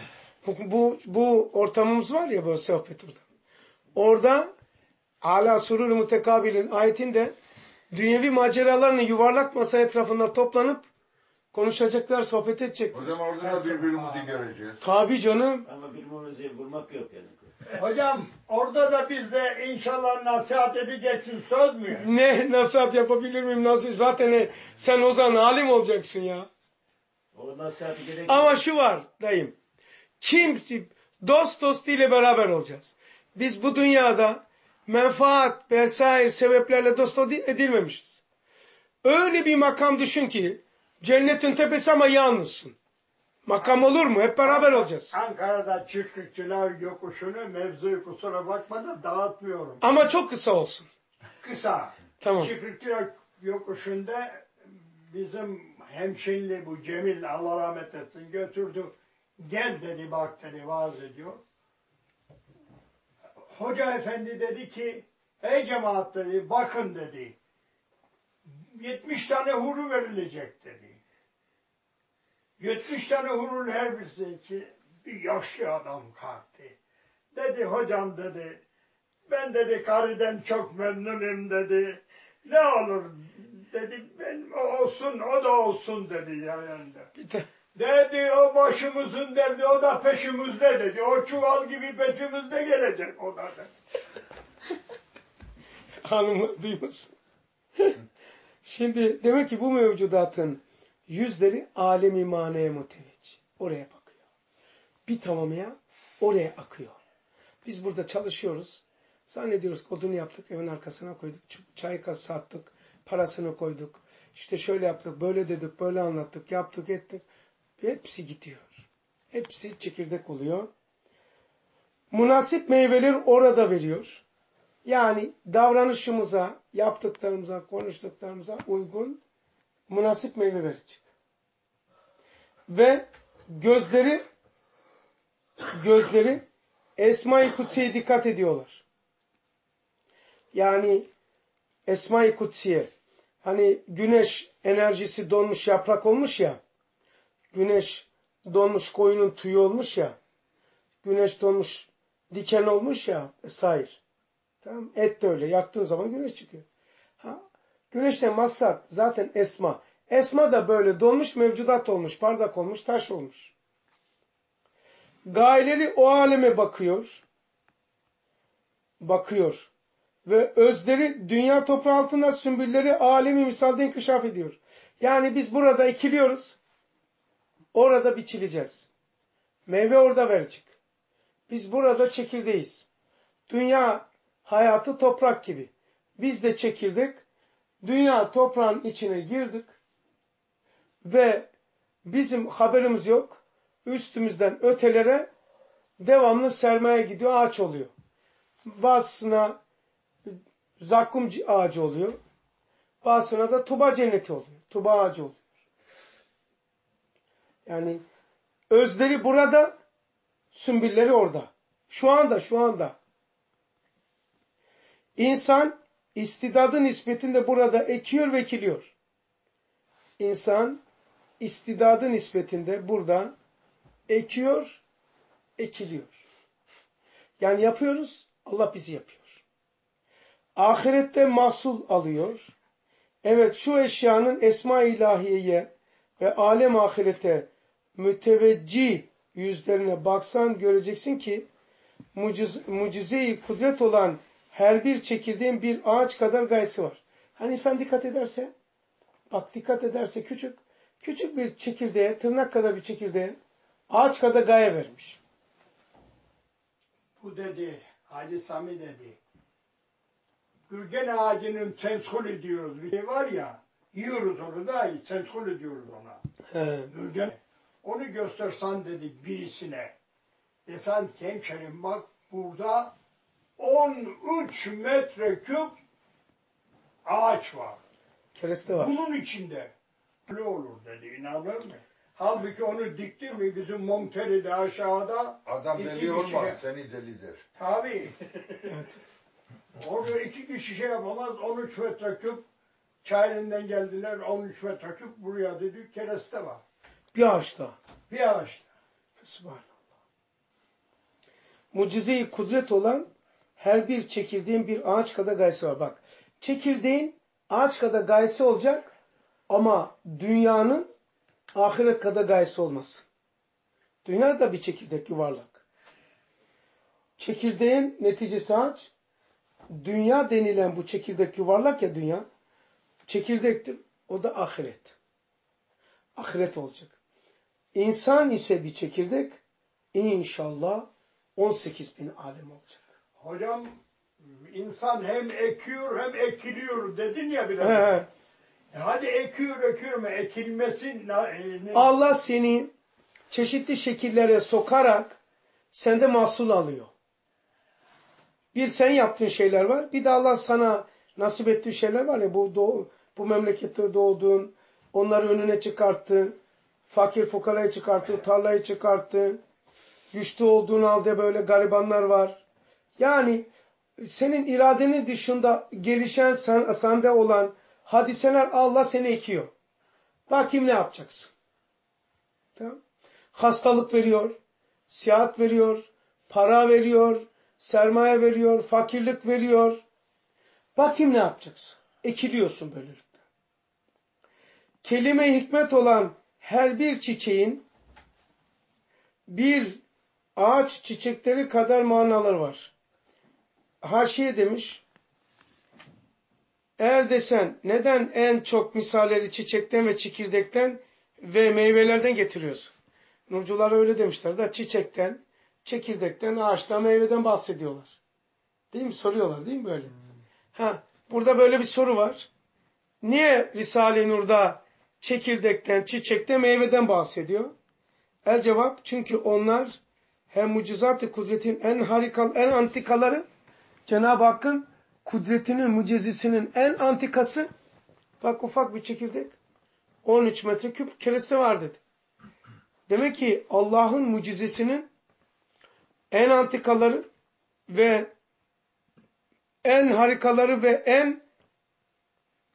S1: Bu ortamımız var ya bu sohbet ortamı. Orada Ala surur mutekabilin ayetinde dünyevi maceralarını yuvarlak masa etrafında toplanıp konuşacaklar, sohbet edecekler.
S5: O zaman orada da birbirimizi göreceğiz.
S1: Tabii canım.
S4: Ama birbirimizi vurmak yok yani.
S3: Hocam orada da biz de inşallah nasihat edeceksin, söz mü?
S1: Ne nasihat yapabilir miyim? Nasıl? Zaten sen o zaman alim olacaksın ya.
S4: O nasihati gerek
S1: Ama şu var dayım. Dost ile beraber olacağız. Biz bu dünyada menfaat vesaire sebeplerle dost edilmemişiz. Öyle bir makam düşün ki cennetin tepesi ama yalnızsın. Makam olur mu? Hep beraber olacağız.
S3: Ankara'da Çiftlikçiler yokuşunu mevzuyu kusura bakma da dağıtmıyorum.
S1: Ama çok kısa olsun.
S3: Kısa.
S1: Tamam.
S3: Çiftlikçiler yokuşunda bizim hemşinli bu Cemil Allah rahmet etsin götürdü. Gel dedi bak dedi vaaz ediyor. Hoca efendi dedi ki ey cemaat dedi bakın dedi. 70 tane huru verilecek dedi. 70 tane hurun her birisi ki bir yaşlı adam kalktı. Dedi hocam dedi ben dedi karıdan çok memnunum dedi. Ne olur dedi ben olsun o da olsun dedi yanında. Dedi o başımızın derdi o da peşimizde dedi. O çuval gibi peşimizde gelecek o da dedi.
S1: Hanımı duymasın. Şimdi demek ki bu mevcudatın yüzleri alem-i manaya muteveccih. Oraya bakıyor. Bir tamamıya oraya akıyor. Biz burada çalışıyoruz. Zannediyoruz odunu yaptık, evin arkasına koyduk. Çay sattık, parasını koyduk. İşte şöyle yaptık, böyle dedik, böyle anlattık, yaptık, ettik. Hepsi gidiyor. Hepsi çekirdek oluyor. Münasip meyveler orada veriyor. Yani davranışımıza, yaptıklarımıza, konuştuklarımıza uygun münasip meyve verecek. Ve gözleri Esma-i Kutsi'ye dikkat ediyorlar. Yani Esma-i Kutsi'ye Hani güneş enerjisi donmuş yaprak olmuş ya. Güneş donmuş koyunun tüyü olmuş ya. Güneş donmuş diken olmuş ya vesaire. Tamam, et de öyle. Yaktığın zaman güneş çıkıyor. Güneşten maksat zaten esma. Esma da böyle donmuş mevcudat olmuş, bardak olmuş, taş olmuş. Gayeleri o aleme bakıyor. Bakıyor. Ve özleri dünya toprağı altında sümbülleri alemi misalde inkişaf ediyor. Yani biz burada ekiliyoruz. Orada biçileceğiz. Meyve orada verecek. Biz burada çekirdeğiz. Dünya hayatı toprak gibi. Biz de çekirdik. Dünya toprağın içine girdik. Ve bizim haberimiz yok. Üstümüzden ötelere devamlı sermaye gidiyor. Ağaç oluyor. Bazısına zakkum ağacı oluyor. Bazısına da tuba cenneti oluyor. Tuba ağacı oluyor. Yani özleri burada, sümbülleri orada. Şu anda. İnsan istidadı nispetinde burada ekiyor ve ekiliyor. İnsan istidadı nispetinde burada ekiyor, ekiliyor. Yani yapıyoruz, Allah bizi yapıyor. Ahirette mahsul alıyor. Evet, şu eşyanın esma-i ilahiyeye ve alem ahirete müteveccih yüzlerine baksan göreceksin ki mucize-i kudret olan her bir çekirdeğin bir ağaç kadar gayesi var. Hani insan dikkat ederse, bak dikkat ederse küçük bir çekirdeğe, tırnak kadar bir çekirdeğe ağaç kadar gaye vermiş.
S3: Bu dedi, Hacı Sami dedi. Gürgen ağacının senskol diyoruz. Bir şey var ya, yiyoruz onu da senskol diyoruz ona. Gürgen. Onu göstersen dedi birisine. Desen ki hemşerim bak burada 13 metreküp ağaç var.
S1: Kereste var.
S3: Bunun içinde ne olur dedi, inanır mı? Halbuki onu dikti mi bizim Monteri'de aşağıda.
S5: Adam deli olmaz, seni deli der.
S3: Tabii. Orada 2 kişi şey yapamaz, 13 metreküp Çayeli'nden geldiler, 13 metreküp buraya dedi, kereste var.
S1: Bir ağaçta.
S3: Bir ağaçta.
S1: Subhanallah. Mucize-i kudret olan her bir çekirdeğin bir ağaç kadar gayesi var. Bak, çekirdeğin ağaç kadar gayesi olacak ama dünyanın ahiret kadar gayesi olmaz. Dünya da bir çekirdek, yuvarlak. Çekirdeğin neticesi ağaç. Dünya denilen bu çekirdek yuvarlak ya dünya. Çekirdektir. O da ahiret. Ahiret olacak. İnsan ise bir çekirdek. İnşallah 18 bin alem olacak.
S3: Hocam insan hem ekiyor hem ekiliyor dedin ya biraz. Hadi ekiyor mu ekilmesin.
S1: Allah seni çeşitli şekillere sokarak sende mahsul alıyor. Bir sen yaptığın şeyler var. Bir de Allah sana nasip ettiği şeyler var ya, bu memlekette doğdun, onları önüne çıkarttı, fakir fukarayı çıkarttı, tarlayı çıkarttı, güçlü olduğun halde böyle garibanlar var. Yani senin iradenin dışında gelişen sende olan hadiseler Allah seni ekiyor. Bakayım ne yapacaksın? Tamam. Hastalık veriyor, sıhhat veriyor, para veriyor, sermaye veriyor, fakirlik veriyor. Bakayım ne yapacaksın? Ekiliyorsun böylelikle. Kelime-i hikmet olan her bir çiçeğin bir ağaç çiçekleri kadar manaları var. Haşiye demiş, eğer desen neden en çok misalleri çiçekten ve çekirdekten ve meyvelerden getiriyorsun? Nurcular öyle demişler de çiçekten, çekirdekten, ağaçtan, meyveden bahsediyorlar. Değil mi? Soruyorlar değil mi böyle? Burada böyle bir soru var. Niye Risale-i Nur'da çekirdekten, çiçekten, meyveden bahsediyor? El cevap, çünkü onlar hem mucizat-ı kudretin en harikalı, en antikaları, Cenab-ı Hakk'ın kudretinin, mucizesinin en antikası, bak ufak bir çekirdek, 13 metreküp kereste var dedi. Demek ki Allah'ın mucizesinin en antikaları ve en harikaları ve en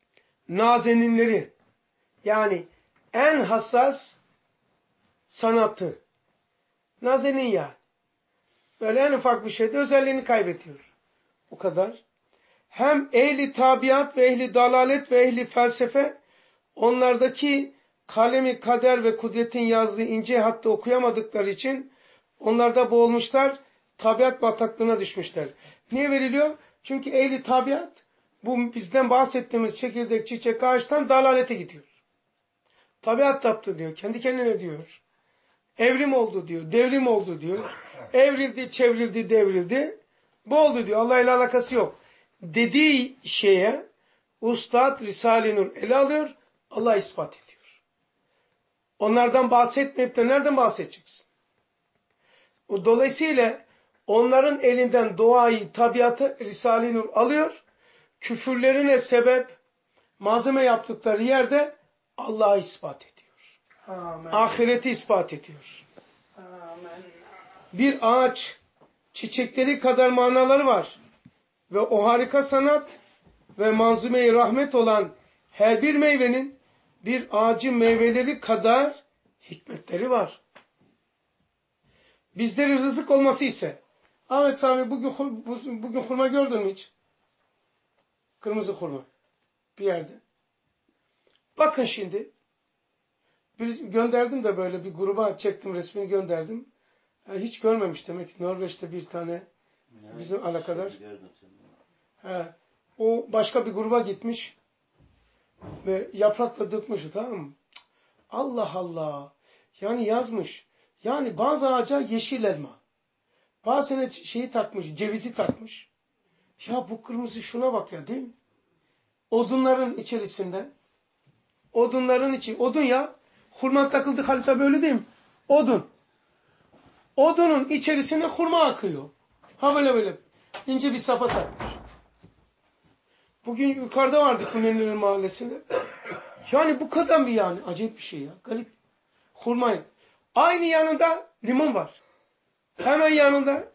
S1: nazeninleri, yani en hassas sanatı. Nazenin yani. Böyle en ufak bir şeyde özelliğini kaybediyor. O kadar. Hem ehli tabiat ve ehli dalalet ve ehli felsefe onlardaki kalemi kader ve kudretin yazdığı ince hattı okuyamadıkları için onlarda boğulmuşlar, tabiat bataklığına düşmüşler. Niye veriliyor? Çünkü ehli tabiat bu bizden bahsettiğimiz çekirdek, çiçek, ağaçtan dalalete gidiyor. Tabiat yaptı diyor, kendi kendine diyor. Evrim oldu diyor, devrim oldu diyor. Evrildi, çevrildi, devrildi. Bu oldu diyor, Allah ile alakası yok. Dediği şeye Ustad Risale-i Nur ele alıyor, Allah ispat ediyor. Onlardan bahsetmeyip de nereden bahsedeceksin? Dolayısıyla onların elinden doğayı, tabiatı Risale-i Nur alıyor. Küfürlerine sebep, malzeme yaptıkları yerde Allah'ı ispat ediyor.
S3: Amin.
S1: Ahireti ispat ediyor.
S3: Amin.
S1: Bir ağaç çiçekleri kadar manaları var. Ve o harika sanat ve manzume-i rahmet olan her bir meyvenin bir ağacın meyveleri kadar hikmetleri var. Bizleri rızık olması ise Ahmet Sami bugün hurma gördün mü hiç? Kırmızı hurma. Bir yerde. Bakın şimdi. Gönderdim de böyle bir gruba çektim, resmini gönderdim. Yani hiç görmemiş demek ki Norveç'te bir tane bizim alakadar. O başka bir gruba gitmiş ve yaprakla dökmüş, tamam mı? Allah Allah. Yani yazmış. Yani bazı ağaca yeşil elma. Bazısına şeyi takmış, cevizi takmış. Ya bu kırmızı şuna bak ya, değil mi? Odunların içerisinde. Odun ya. Hurma takıldı Halita, böyle değil mi? Odun. Odunun içerisine hurma akıyor. Ha böyle. İnce bir sapa takmış. Bugün yukarıda vardık Münenliler Mahallesi'nde. Yani bu kadar bir yani. Acayip bir şey ya. Garip. Hurmayı. Aynı yanında limon var. Hemen yanında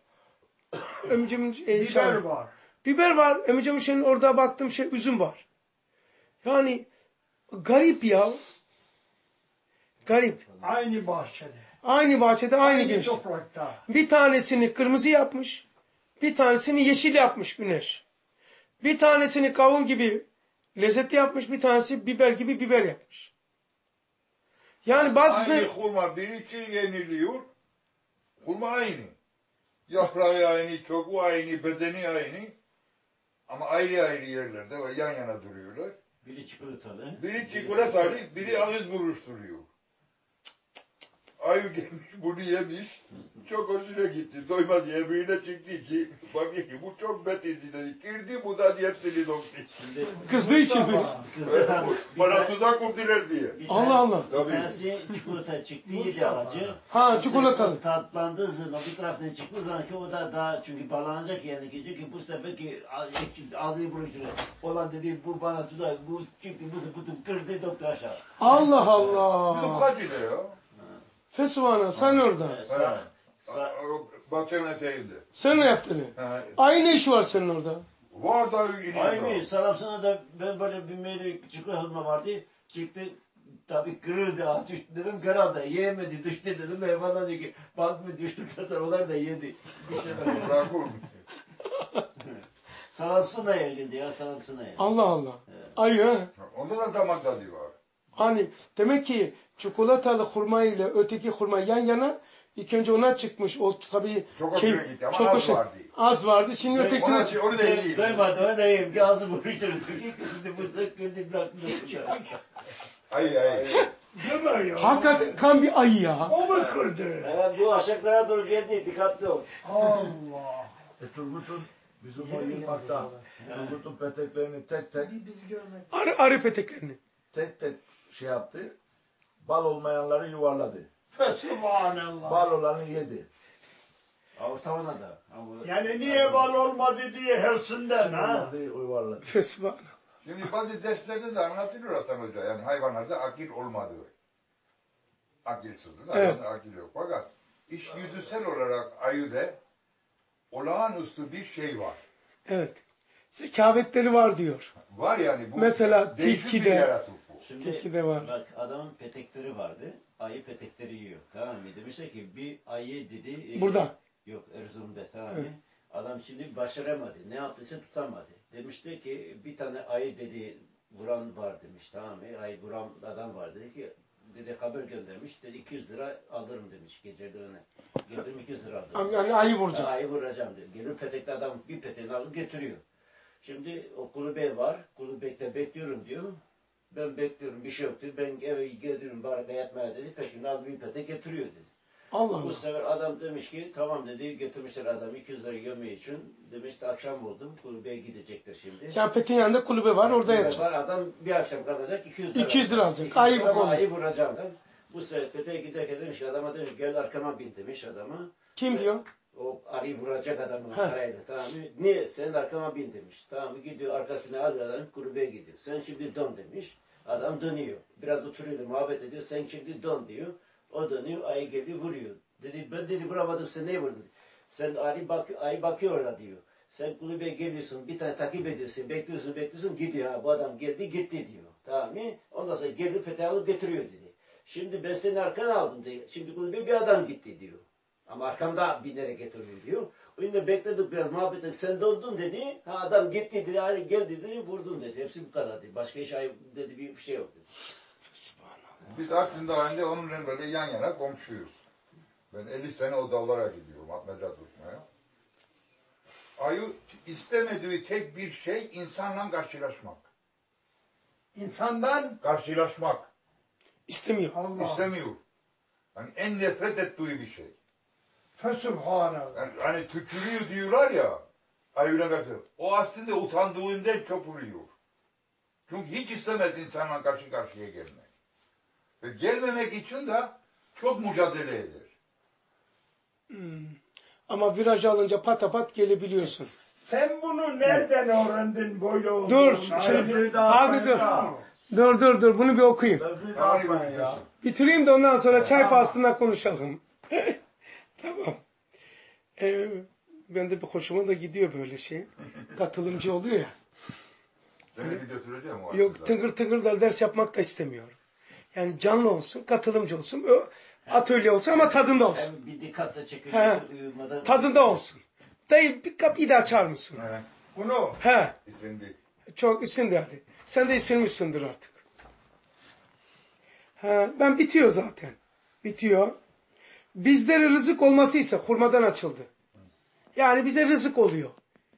S3: Biber var.
S1: Biber var. Ömrümün şeyin orada baktığım üzüm var. Yani garip ya. Garip.
S3: Aynı bahçede.
S1: Aynı bahçede, aynı güneş.
S3: Toprakta.
S1: Bir tanesini kırmızı yapmış. Bir tanesini yeşil yapmış güneş. Bir tanesini kavun gibi lezzetli yapmış. Bir tanesi biber gibi biber yapmış. Yani bazısı...
S5: Aynı hurma bir için yeniliyor. Hurma aynı. Yaprağı aynı, çoku aynı, bedeni aynı. Ama ayrı ayrı yerlerde yan yana duruyorlar.
S4: Biri çikolatalı.
S5: Biri çikolatalı, biri ağız buruşturuyor. Ayı gelmiş, bunu yemiş. Çok hoşuna gitti. Doyma diye birine çıktı ki, bakıyor ki bu çok betizdi dedi. Girdi bu da hepsini doktu.
S1: Kızdığı için mi?
S5: Bana tuzak kurdular diye.
S1: Allah Allah.
S4: Bir tanesi çikolata çıktı, yedi ağacı.
S1: Ha, çikolatalı.
S4: Tatlandığı zaman bir taraftan çıktığı zaman ki o da daha çünkü bağlanacak yani ki bu sefer ki ağzını buruşturuyor. Olan dedi bu bana tuzak, bu çıktı, bu bütün kırdı doktor aşağı.
S1: Allah
S5: Bizim
S1: Allah.
S5: kaç ile ya?
S1: Fesubhane, sen orada.
S5: Bahçenin eteğinde.
S1: Sen ne yaptın? Aynı iş var senin orada.
S5: Var da iniyor.
S4: Aynı Sarapsana da ben böyle bir meyve çikolata vardı. Çıktı tabii kırıldı ağaç düştü dedim herhalde yiyemedi düştü dedim hayvanlar diyor ki bant mı düştü kasar onlar da yedi. Bir şey böyle.
S5: Bırakın.
S4: Sarapsana geldi ya Sarapsana geldi.
S1: Allah Allah. Ayı ha.
S5: Onda da damak tadı var.
S1: Hani demek ki çikolatalı hurma ile öteki hurma yan yana, ilk önce ona çıkmış. O tabii
S5: Çok hoşuna gitti ama az vardı.
S1: Az vardı. Şimdi ötekisine çıktı.
S5: Onu da yiyeyim.
S4: Duymadı onu da yiyeyim ki ağzı buruşturdu. Şimdi bu sıkıntı bıraktı.
S5: Ay.
S3: Deme ya.
S1: Hakikaten kan bir ayı ya.
S3: O mu kırdı?
S4: Evet bu aşağılara doğru geldi dikkatli ol.
S3: Allah.
S2: Turgut'un bizim o yılmakta Turgut'un peteklerini tek
S1: Arı peteklerini.
S2: şey yaptı. Bal olmayanları yuvarladı.
S3: Fesubhanallah.
S2: Bal olanı yedi.
S4: Avutavana da.
S3: Yani niye bal olmadı diye hırsından ha?
S2: Yuvarladı.
S1: Fesubhane.
S5: Şimdi bazı derslerde de anlatılıyor Hasan Hoca. Yani hayvanlarda akil olmadığı. Akilsizdir.
S1: Evet.
S5: Akil yok. Fakat iş yüzüsel olarak ayıda olağanüstü bir şey var.
S1: Evet. zekavetleri var diyor.
S5: Var yani bu.
S1: Mesela
S5: değişik bir
S1: tilkide-
S5: yaratık bu.
S4: Şimdi
S1: Tilkide var.
S4: bak adamın petekleri vardı. Ayı petekleri yiyor. Tamam mı? Demişler ki bir ayı dedi.
S1: Burada.
S4: Yok Erzurum'da tamam mı?
S1: Evet.
S4: Adam şimdi başaramadı. Ne yaptıysa tutamadı. Demişti ki bir tane ayı dedi vuran var demiş. Tamam mı? Ayı vuran adam var. Dedi ki dedi haber göndermiş. Dedi 200 lira alırım demiş geceliğine. Geldim 200 lira alırım.
S1: Yani ayı vuracak.
S4: Ayı vuracağım dedi. Gelir petekli adam bir peteğini alıp getiriyor. Şimdi o kulübe var. Kulübekte bekliyorum diyor. Ben bekliyorum bir şey yok diyor. Ben eve geliyorum bari yatmaya dedi. Peşinde aldı bir petek getiriyor dedi.
S1: Allah
S4: Bu
S1: Allah.
S4: sefer adam demiş ki tamam dedi getirmişler adam 200 lira gömmeyi için. Demiş de akşam oldu. Kulübeye gidecekler şimdi.
S1: Yani petin yanında kulübe var, orada
S4: Kulübe
S1: yatacak.
S4: var, adam bir akşam kalacak 200 lira.
S1: 200 lira alacak.
S4: 200
S1: Ayı
S4: lira ama
S1: bu
S4: ayı vuracağım ben. Bu sefer peteğe giderken demiş ki adama demiş gel arkama bin demiş adama.
S1: Kim diyor?
S4: O arıyı vuracak adamın
S1: He.
S4: parayla tamam mı? Niye? Senin arkama bin demiş. Tamam mı? Gidiyor arkasına alıyor adam kulübeye gidiyor. Sen şimdi dön demiş. Adam dönüyor. Biraz oturuyor muhabbet ediyor. Sen şimdi dön diyor. O dönüyor ayı geliyor vuruyor. Dedi ben dedi vuramadım sen ne vurdun? Sen ayı bakıyor orada diyor. Sen kulübeye geliyorsun bir tane takip ediyorsun bekliyorsun gidiyor. Ha, bu adam geldi gitti diyor. Tamam mı? Ondan sonra geldi peteği alıp getiriyor dedi. Şimdi ben senin arkana aldım diyor. Şimdi kulübeye bir adam gitti diyor. Ama arkamda binerek getiriyor diyor. O yüzden bekledik biraz muhabbet ettik. Sen döndün dedi. Ha adam gitti dedi. Hani geldi dedi. Vurdun dedi. Hepsi bu kadar dedi. Başka iş dedi bir şey yok dedi.
S5: Biz aslında halinde onunla böyle yan yana komşuyuz. Ben 50 sene o dağlara gidiyorum atmaca tutmaya. Ayı istemediği tek bir şey insanla karşılaşmak.
S3: İnsandan
S5: Karşılaşmak.
S1: İstemiyor.
S3: Allah.
S5: İstemiyor. Hani en nefret ettiği bir şey.
S3: Fesubhanallah.
S5: Yani hani tükürüyor diyorlar ya. Ayıyla karşı. O aslında utandığından çok vuruyor. Çünkü hiç istemez insanla karşı karşıya gelmek. Ve gelmemek için de çok mücadele eder.
S1: Ama viraj alınca patapat gelebiliyorsun.
S3: Sen bunu nereden öğrendin böyle olduğunu?
S1: Dur.
S3: Şimdi
S1: Abi dur. Dur. Bunu bir okuyayım.
S2: Sözlüğü dağıtmayın ya.
S1: Bitireyim de ondan sonra çay pastında konuşalım. Tamam. Ben de bir hoşuma da gidiyor böyle şey. Katılımcı oluyor ya.
S5: Seni bir götüreceğim o
S1: Yok
S5: açıdan.
S1: tıngır tıngır da ders yapmak da istemiyorum. Yani canlı olsun, katılımcı olsun, atölye olsun ama tadında olsun.
S4: Hem bir dikkatle
S1: He.
S4: çekiyor. Uyumadan.
S1: Tadında olsun. Dayı bir kapıyı da açar mısın?
S5: He,
S3: bunu
S1: He.
S5: izindi.
S1: Çok ısındı hadi. Sen de ısınmışsındır artık. He. Ben bitiyor zaten. Bitiyor. Bizlere rızık olması ise hurmadan açıldı. Yani bize rızık oluyor.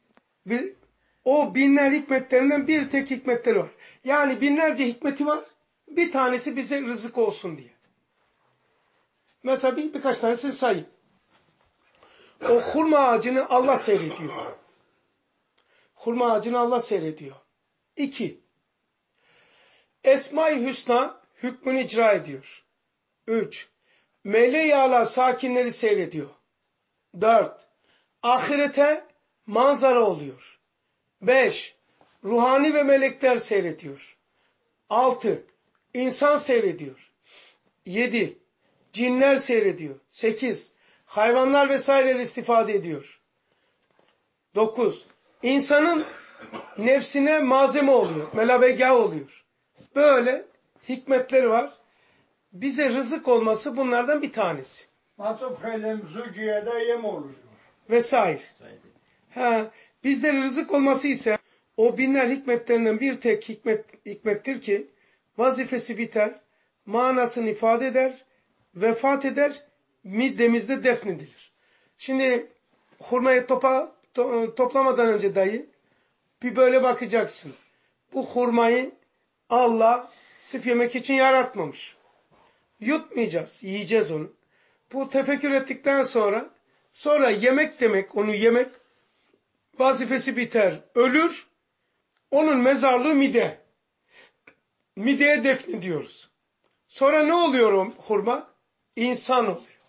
S1: O binler hikmetlerinden bir tek hikmetleri var. Yani binlerce hikmeti var. Bir tanesi bize rızık olsun diye. Mesela birkaç tanesini sayayım. O hurma ağacını Allah seyrediyor. Hurma ağacını Allah seyrediyor. 2. Esma-i Hüsna hükmünü icra ediyor. 3. Mele-i Ala sakinleri seyrediyor. 4. Ahirete manzara oluyor. 5. Ruhani ve melekler seyrediyor. 6. İnsan seyrediyor. 7. Cinler seyrediyor. 8. Hayvanlar vesaireler istifade ediyor. 9. İnsanın nefsine malzeme oluyor. Melabegah oluyor. Böyle hikmetleri var. Bize rızık olması bunlardan bir tanesi.
S3: Matuf elim zuciye de yem oluyor.
S1: Vesaire.
S4: Saydı.
S1: Bizde rızık olması ise o binler hikmetlerinden bir tek hikmettir ki vazifesi biter, manasını ifade eder, vefat eder, middemizde defnedilir. Şimdi hurmayı toplamadan önce dayı bir böyle bakacaksın. Bu hurmayı Allah sırf yemek için yaratmamış. Yutmayacağız, yiyeceğiz onu. Bu tefekkür ettikten sonra yemek demek, onu yemek, vazifesi biter, ölür, onun mezarlığı mide. Mideye defnediyoruz. Sonra ne oluyor o hurma? İnsan oluyor.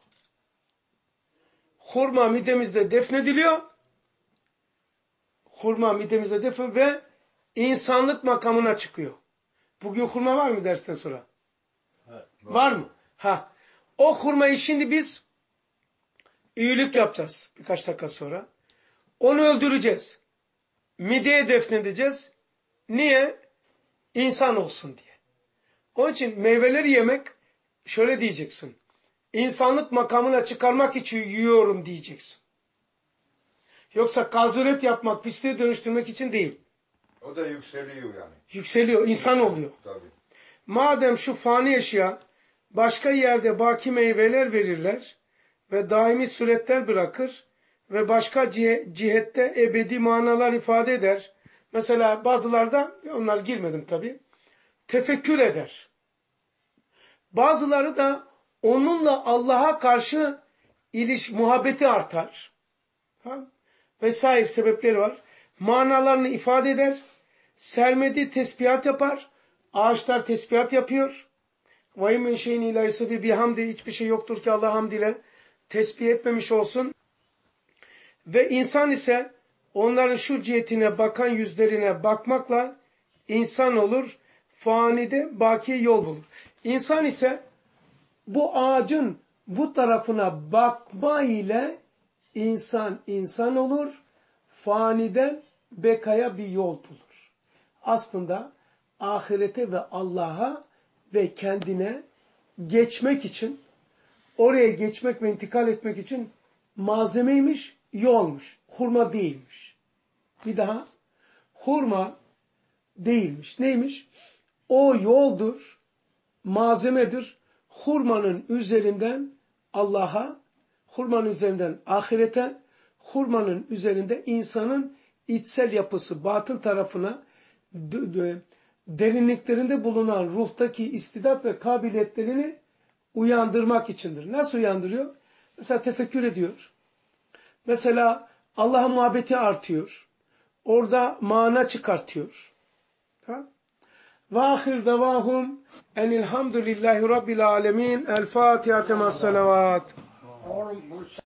S1: Hurma midemizde defnediliyor. Hurma midemizde defnediliyor ve insanlık makamına çıkıyor. Bugün hurma var mı dersten sonra?
S4: Evet.
S1: Var mı? O hurmayı şimdi biz iyilik yapacağız birkaç dakika sonra. Onu öldüreceğiz. mideye defnedeceğiz. Niye? İnsan olsun diye. Onun için meyveleri yemek şöyle diyeceksin. İnsanlık makamına çıkarmak için yiyorum diyeceksin. Yoksa kazuret yapmak, pisliğe dönüştürmek için değil.
S5: O da yükseliyor yani.
S1: Yükseliyor, insan oluyor.
S5: Tabii.
S1: Madem şu fani eşya başka yerde baki meyveler verirler ve daimi suretler bırakır ve başka cihette ebedi manalar ifade eder. Mesela bazılarda, onlar girmedim tabii, tefekkür eder. Bazıları da onunla Allah'a karşı muhabbeti artar. Tamam. Vesaire sebepleri var. Manalarını ifade eder. Sermedi tesbihat yapar. Ağaçlar tesbihat yapıyor. Ve min şeyin ilâ bir hamdi, hiçbir şey yoktur ki Allah hamd ile tesbih etmemiş olsun. Ve insan ise onların şu cihetine bakan yüzlerine bakmakla insan olur. Fanide baki yol bulur. İnsan ise bu ağacın bu tarafına bakma ile insan olur. Faniden bekaya bir yol bulur. Aslında ahirete ve Allah'a ve kendine geçmek için, oraya geçmek ve intikal etmek için malzemeymiş, yolmuş. Hurma değilmiş. Bir daha, hurma değilmiş. Neymiş? O yoldur, malzemedir. Hurmanın üzerinden Allah'a, hurmanın üzerinden ahirete, hurmanın üzerinde insanın içsel yapısı, batın tarafına, derinliklerinde bulunan ruhtaki istidat ve kabiliyetlerini uyandırmak içindir. Nasıl uyandırıyor? Mesela tefekkür ediyor. Mesela Allah'a muhabbeti artıyor. Orada mana çıkartıyor. Tamam? Ve ahir davahum enilhamdülillahi rabbil alemin. El Fatiha temas salavat.
S3: Oğlum bu